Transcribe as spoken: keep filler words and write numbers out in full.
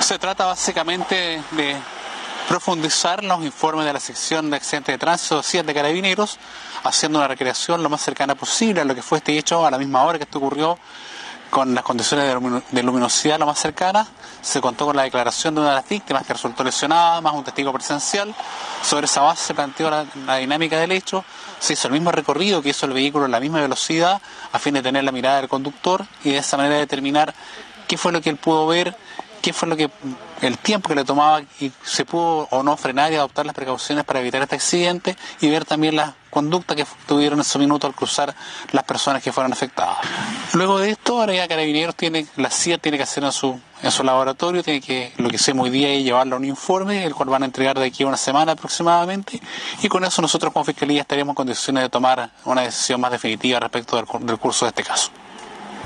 Se trata básicamente de profundizar los informes de la sección de accidentes de tránsito de Carabineros, haciendo una recreación lo más cercana posible a lo que fue este hecho a la misma hora que esto ocurrió, con las condiciones de luminosidad lo más cercanas. Se contó con la declaración de una de las víctimas que resultó lesionada, más un testigo presencial. Sobre esa base se planteó la, la dinámica del hecho. Se hizo el mismo recorrido que hizo el vehículo en la misma velocidad, a fin de tener la mirada del conductor y de esa manera determinar qué fue lo que él pudo ver, qué fue lo que el tiempo que le tomaba y se pudo o no frenar y adoptar las precauciones para evitar este accidente, y ver también la conducta que tuvieron en ese minuto al cruzar las personas que fueron afectadas. Luego de esto, ahora ya Carabineros tiene, la C I A tiene que hacer en su, en su laboratorio, tiene que, lo que hacemos hoy día es llevarlo a un informe, el cual van a entregar de aquí a una semana aproximadamente, y con eso nosotros como Fiscalía estaríamos en condiciones de tomar una decisión más definitiva respecto del, del curso de este caso.